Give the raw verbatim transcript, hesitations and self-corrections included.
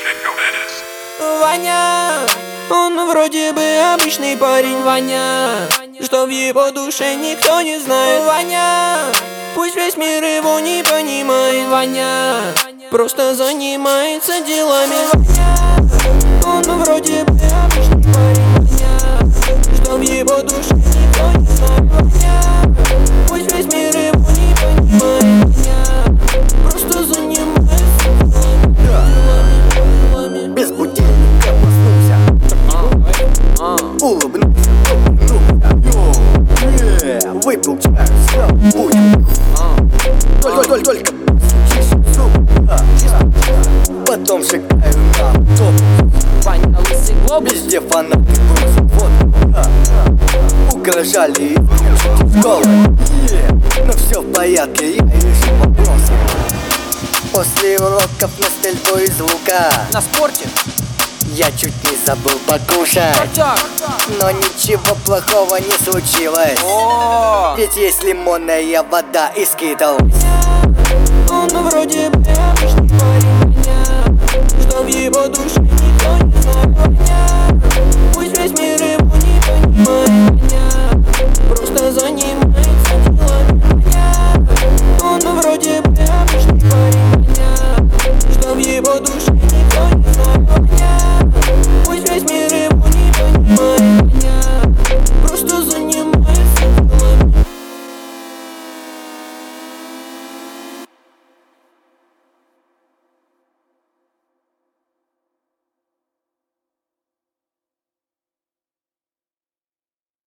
Ваня, он вроде бы обычный парень, Ваня, что в его душе никто не знает. Ваня, пусть весь мир его не понимает. Ваня, просто занимается делами. Ваня, он вроде бы обычный парень, Ваня, что в его душе никто не знает. Ваня, пусть весь мир его не понимает. Ваня, просто занимается делами. Без будильника проснулся, улыбнулся, выпил чай, съел будем. Только, только потом шагаю на топ. Везде фанаты бросят фото, угрожали школы, но все в порядке, я решил вопросы. После уроков на стрельбу из лука на спорте я чуть не забыл покушать, но ничего плохого не случилось. О! Ведь есть лимонная вода и скитл. Он вроде бы обычный парень, что в его душе никто не знает. Пусть весь мир его не понимает.